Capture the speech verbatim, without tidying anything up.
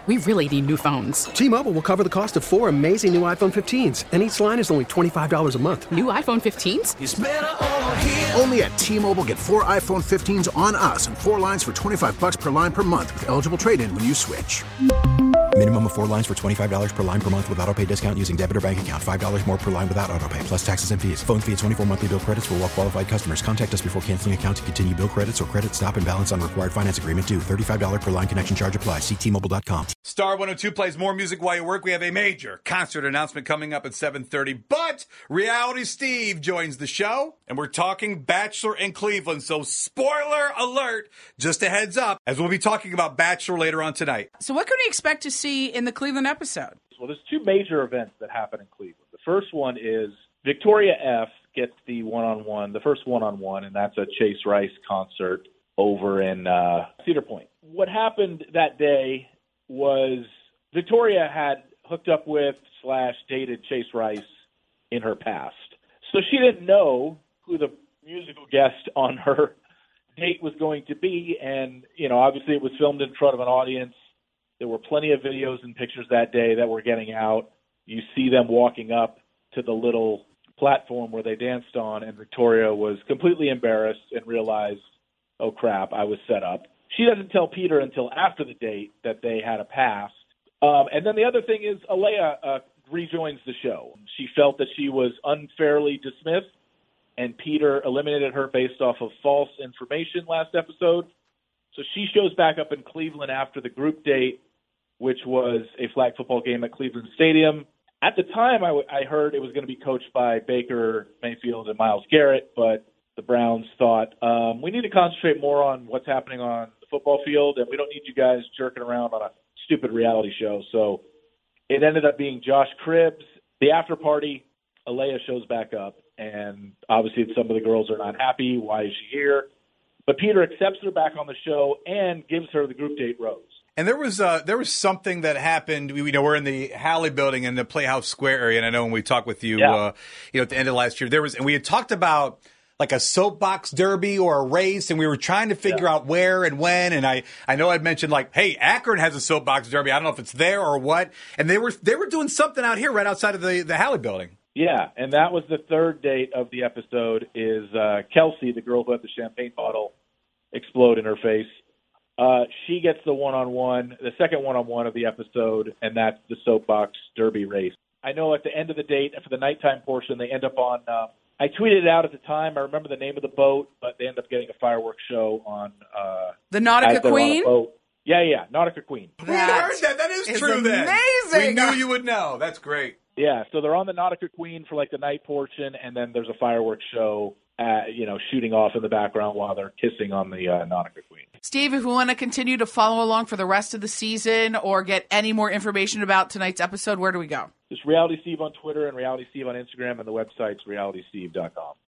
We really need new phones. T-Mobile will cover the cost of four amazing new iPhone fifteens, and each line is only twenty-five dollars a month. New iPhone fifteens? It's better over here. Only at T-Mobile, get four iPhone fifteens on us and four lines for twenty-five dollars per line per month with eligible trade-in when you switch. Minimum of four lines for twenty-five dollars per line per month with autopay discount using debit or bank account. five dollars more per line without autopay, plus taxes and fees. Phone fee at twenty-four monthly bill credits for well-qualified customers. Contact us before canceling account to continue bill credits or credit stop and balance on required finance agreement due. thirty-five dollars per line connection charge applies. See T Mobile dot com. Star one oh two plays more music while you work. We have a major concert announcement coming up at seven thirty. But Reality Steve joins the show, and we're talking Bachelor in Cleveland. So spoiler alert, just a heads up, as we'll be talking about Bachelor later on tonight. So what can we expect to see in the Cleveland episode? Well, there's two major events that happen in Cleveland. The first one is Victoria F. gets the one-on-one, the first one-on-one, and that's a Chase Rice concert over in uh, Cedar Point. What happened that day was Victoria had hooked up with slash dated Chase Rice in her past. So she didn't know who the musical guest on her date was going to be. And, you know, obviously it was filmed in front of an audience. There were plenty of videos and pictures that day that were getting out. You see them walking up to the little platform where they danced on, and Victoria was completely embarrassed and realized, oh, crap, I was set up. She doesn't tell Peter until after the date that they had a past. Um, and then the other thing is Alea uh, rejoins the show. She felt that she was unfairly dismissed, and Peter eliminated her based off of false information last episode. So she shows back up in Cleveland after the group date, which was a flag football game at Cleveland Stadium. At the time, I, w- I heard it was going to be coached by Baker Mayfield and Myles Garrett, but the Browns thought, um, we need to concentrate more on what's happening on the football field, and we don't need you guys jerking around on a stupid reality show. So it ended up being Josh Cribbs. The after party, Alea shows back up, and obviously some of the girls are not happy. Why is she here? But Peter accepts her back on the show and gives her the group date rose. And there was uh, there was something that happened. We you know we're in the Halley building in the Playhouse Square area, and I know when we talked with you, yeah. uh, you know, at the end of last year, there was, and we had talked about like a soapbox derby or a race, and we were trying to figure yeah. out where and when. And I, I know I'd mentioned like, hey, Akron has a soapbox derby. I don't know if it's there or what. And they were they were doing something out here right outside of the the Halley building. Yeah, and that was the third date of the episode. Is uh, Kelsey, the girl who had the champagne bottle explode in her face. Uh, she gets the one-on-one, the second one-on-one of the episode, and that's the soapbox derby race. I know at the end of the date, for the nighttime portion, they end up on, uh, I tweeted it out at the time, I remember the name of the boat, but they end up getting a fireworks show on. Uh, the Nautica Queen? Yeah, yeah, Nautica Queen. We heard that. That is, is true amazing. Then. We knew you would know. That's great. Yeah, so they're on the Nautica Queen for like the night portion, and then there's a fireworks show, uh, you know, shooting off in the background while they're kissing on the uh, Nautica Queen. Steve, if we want to continue to follow along for the rest of the season or get any more information about tonight's episode, where do we go? Just Reality Steve on Twitter and Reality Steve on Instagram, and the website's reality steve dot com.